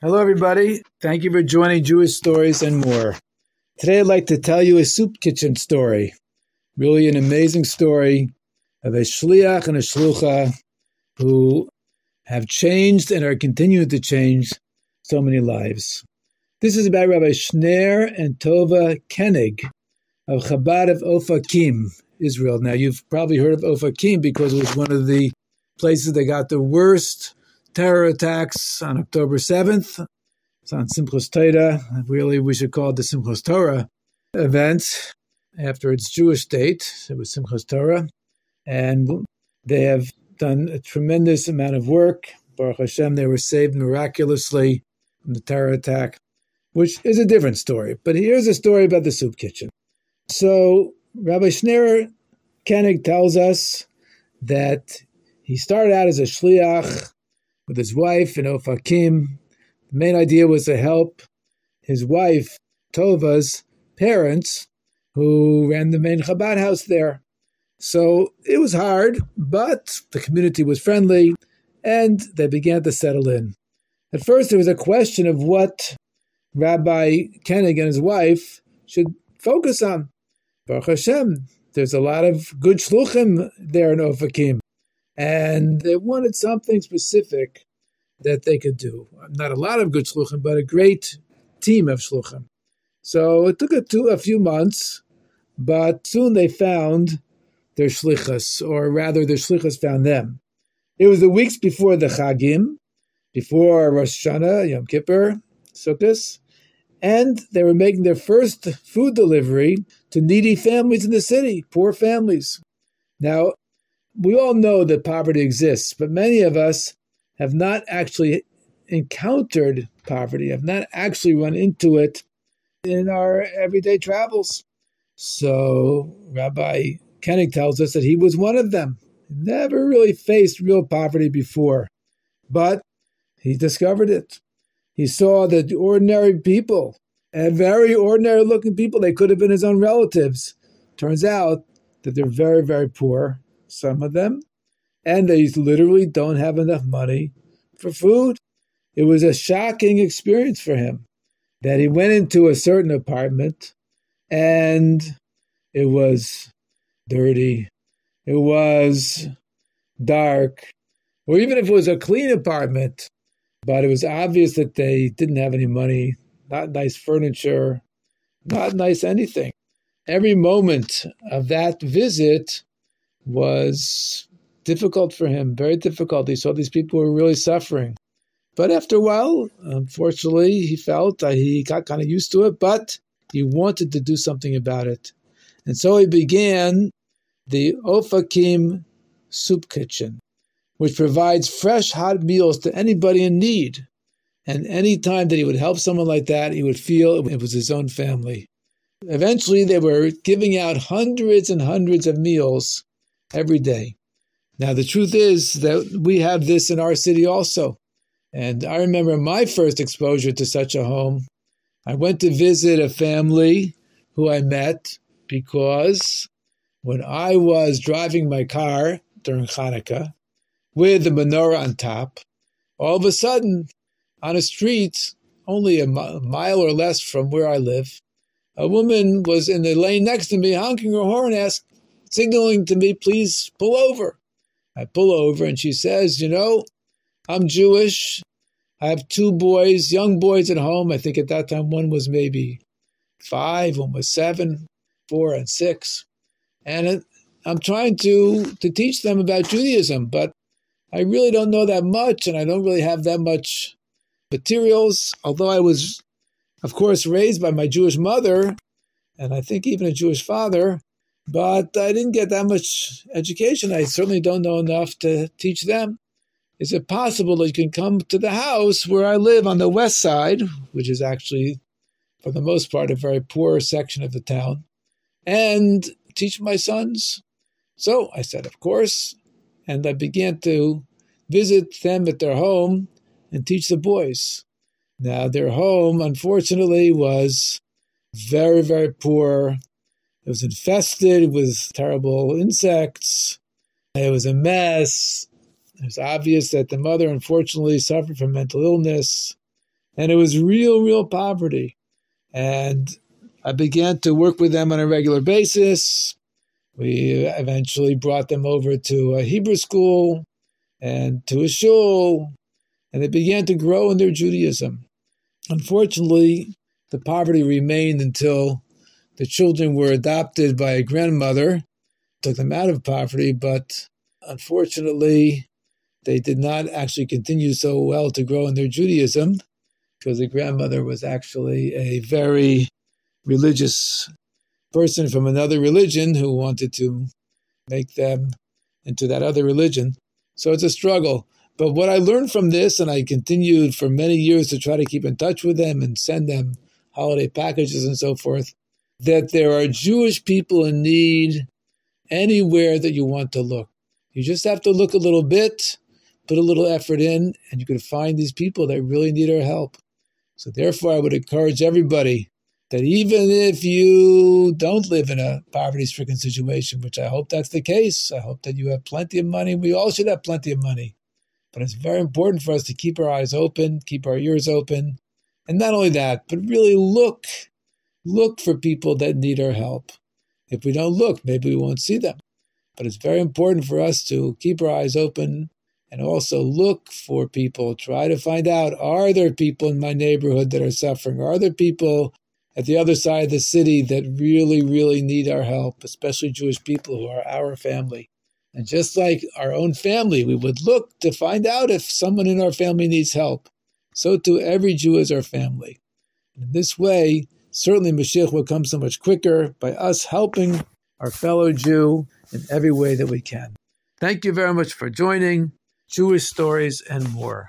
Hello, everybody. Thank you for joining Jewish Stories and More. Today, I'd like to tell you a soup kitchen story. Really an amazing story of a shliach and a shlucha who have changed and are continuing to change so many lives. This is about Rabbi Shner and Tova Koenig of Chabad of Ofakim, Israel. Now, you've probably heard of Ofakim because it was one of the places that got the worst terror attacks on October 7th. It's on Simchas Torah. Really, we should call it the Simchas Torah event after its Jewish date. It was Simchas Torah. And they have done a tremendous amount of work. Baruch Hashem, they were saved miraculously from the terror attack, which is a different story. But here's a story about the soup kitchen. So Rabbi Shner Koenig tells us that he started out as a shliach with his wife in Ofakim. The main idea was to help his wife, Tova's parents, who ran the main Chabad house there. So it was hard, but the community was friendly, and they began to settle in. At first, there was a question of what Rabbi Koenig and his wife should focus on. Baruch Hashem, there's a lot of good shluchim there in Ofakim. And they wanted something specific that they could do. Not a lot of good shluchim, but a great team of shluchim. So it took a few months, but soon they found their shlichus, or rather their shlichus found them. It was the weeks before the Chagim, before Rosh Hashanah, Yom Kippur, Sukkot, and they were making their first food delivery to needy families in the city, poor families. Now, we all know that poverty exists, but many of us have not actually encountered poverty, have not actually run into it in our everyday travels. So Rabbi Koenig tells us that he was one of them. He never really faced real poverty before, but he discovered it. He saw that ordinary people, and very ordinary looking people, they could have been his own relatives. Turns out that they're very, very poor, some of them, and they literally don't have enough money for food. It was a shocking experience for him that he went into a certain apartment and it was dirty, it was dark, or even if it was a clean apartment, but it was obvious that they didn't have any money, not nice furniture, not nice anything. Every moment of that visit was difficult for him, very difficult. He saw these people were really suffering. But after a while, unfortunately, he felt that he got kind of used to it, but he wanted to do something about it. And so he began the Ofakim Soup Kitchen, which provides fresh, hot meals to anybody in need. And any time that he would help someone like that, he would feel it was his own family. Eventually, they were giving out hundreds and hundreds of meals every day. Now, the truth is that we have this in our city also. And I remember my first exposure to such a home. I went to visit a family who I met because when I was driving my car during Hanukkah with the menorah on top, all of a sudden, on a street only a mile or less from where I live, a woman was in the lane next to me honking her horn, signaling to me, please pull over. I pull over and she says, I'm Jewish. I have two boys, young boys at home. I think at that time one was maybe 5, one was 7, 4, and 6. And I'm trying to teach them about Judaism, but I really don't know that much and I don't really have that much materials, although I was, of course, raised by my Jewish mother and I think even a Jewish father. But I didn't get that much education. I certainly don't know enough to teach them. Is it possible that you can come to the house where I live on the west side, which is actually, for the most part, a very poor section of the town, and teach my sons? So I said, of course, and I began to visit them at their home and teach the boys. Now, their home, unfortunately, was very, very poor. It was infested with terrible insects. It was a mess. It was obvious that the mother, unfortunately, suffered from mental illness. And it was real poverty. And I began to work with them on a regular basis. We eventually brought them over to a Hebrew school and to a shul, and they began to grow in their Judaism. Unfortunately, the poverty remained until the children were adopted by a grandmother, took them out of poverty, but unfortunately, they did not actually continue so well to grow in their Judaism, because the grandmother was actually a very religious person from another religion who wanted to make them into that other religion. So it's a struggle. But what I learned from this, and I continued for many years to try to keep in touch with them and send them holiday packages and so forth, that there are Jewish people in need anywhere that you want to look. You just have to look a little bit, put a little effort in, and you can find these people that really need our help. So therefore, I would encourage everybody that even if you don't live in a poverty-stricken situation, which I hope that's the case, I hope that you have plenty of money. We all should have plenty of money. But it's very important for us to keep our eyes open, keep our ears open. And not only that, but really look for people that need our help. If we don't look, maybe we won't see them. But it's very important for us to keep our eyes open and also look for people. Try to find out, are there people in my neighborhood that are suffering? Are there people at the other side of the city that really need our help, especially Jewish people who are our family? And just like our own family, we would look to find out if someone in our family needs help. So too, every Jew is our family. And in this way, certainly Mashiach will come so much quicker by us helping our fellow Jew in every way that we can. Thank you very much for joining Jewish Stories and More.